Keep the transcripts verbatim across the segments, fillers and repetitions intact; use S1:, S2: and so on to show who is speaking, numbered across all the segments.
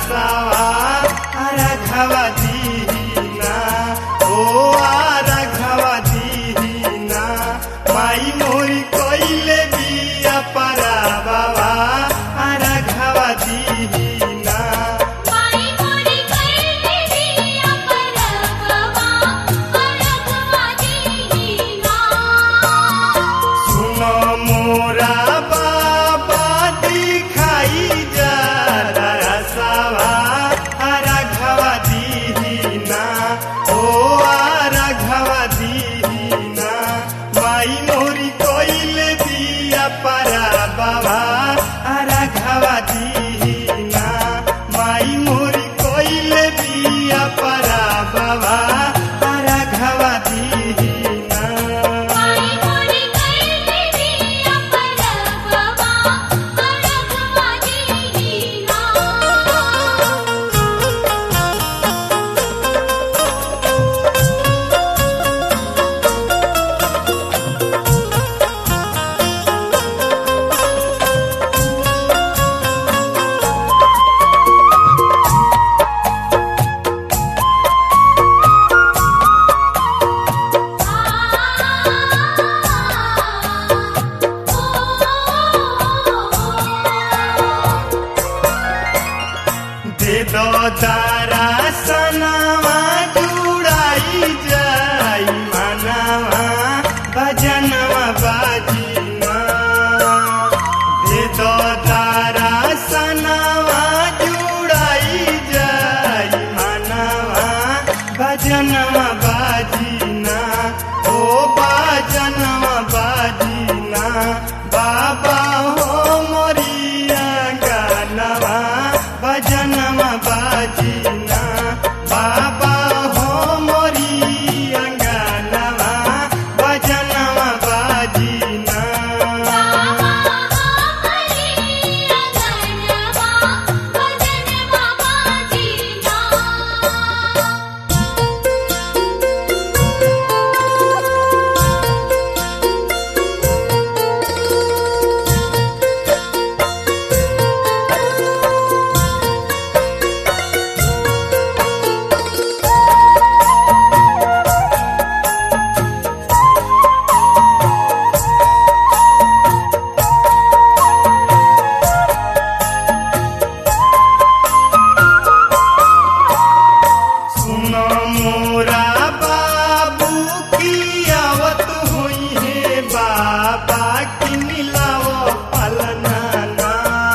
S1: दरसवा रघवा दीना ओ रघवा दीना माई मोरी कोइले बिया परा बाबा रघवा दीना
S2: माई मोरी कोइले बिया परा बाबा रघवा दीना
S1: सुनो मोरा बाबा दिखाई जा दरसवा रघवा दीना ओ रघवा दीना माई मोरी कोइले बिया परा बाबा रघवा दीना माई मोरी कोइले बिया परा बाबा रघवा दीना
S2: माई मोरी कोइले बिया परा बाबा रघवा दीना
S1: दे दो तारा सनावा जुड़ाई जाई मनवा भजनवा बाजीना दे दो तारा सनावा जुड़ाई जाई मनवा भजनवा बाजीना ओ भजनवा बाजीना बाबा हो मोरिया गानवा भजनवा बाजीना बाबा हो मोरी अंगनवा भजनवा बाजीना
S2: बाबा हमारी अंगनवा भजनवा बाजीना
S1: सुनो मोरा बाबू की आवत हुई है बाबा की मिलाओ पलनाना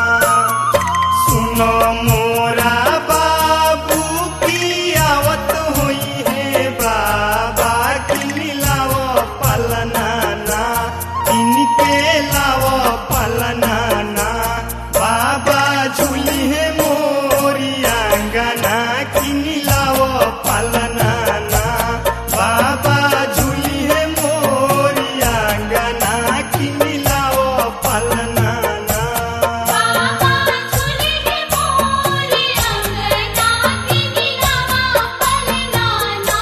S1: सुनो मोरा बाबू की आवत हुई है बाबा की मिलाओ पलनाना इनके लाओ पलनाना बाबा झूली है मोरी आंगना की मिलाओ पलनाना बाबा झूली है मोरी आंगना की मिलाओ पलनाना
S2: बाबा झूले है मोरी अंगना की मिलावा पलनाना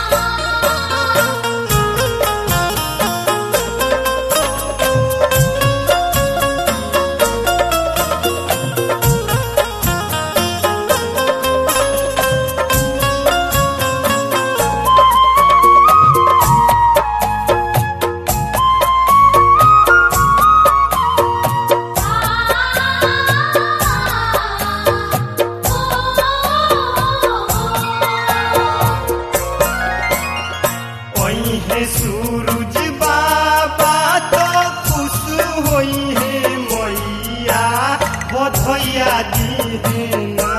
S1: ओई है सूरज बाबा तो खुश होई है मैया बधैया दीना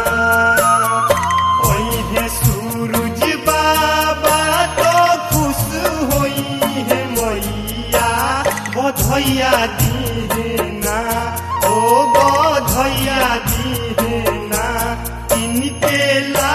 S1: ओई है सूरज बाबा तो खुश होई है मैया बधैया दीना ओ बधैया दीना इनके ला